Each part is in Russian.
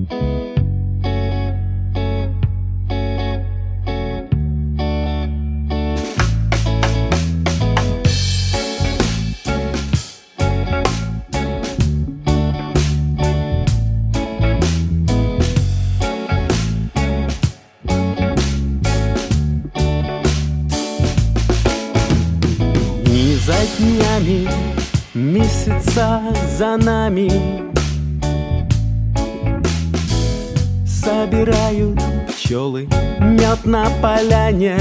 За днями, месяца за нами собирают пчелы мед на поляне.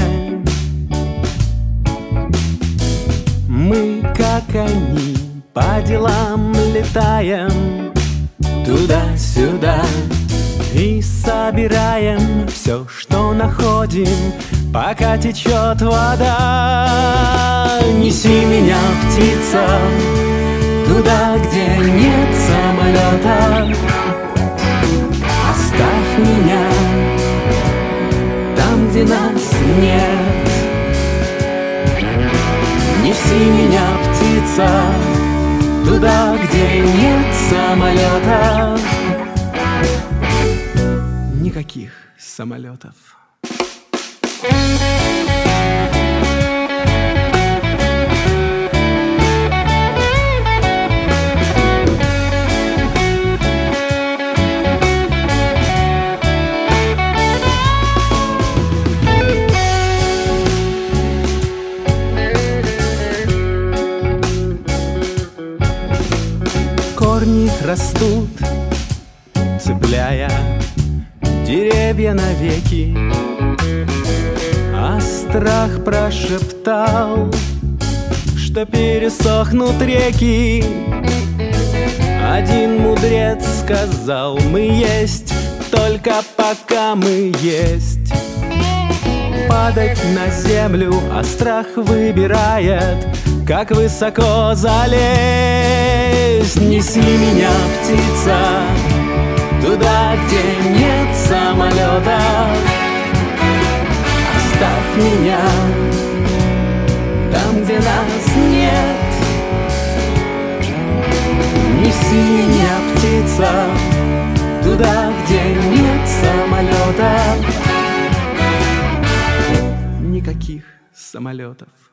Мы, как они, по делам летаем туда-сюда и собираем все, что находим, пока течет вода. Неси меня, птица, туда, где нет самолета. Оставь меня там, где нас нет. Неси меня, птица, туда, где нет самолета. Никаких самолетов. Корни растут, цепляя деревья навеки, а страх прошептал, что пересохнут реки. Один мудрец сказал: мы есть только пока мы есть. Падать на землю, а страх выбирает, как высоко залезть. Неси меня, птица, туда, где нет самолета. Оставь меня там, где нас нет. Неси меня, птица, туда, где нет самолета. Никаких самолетов.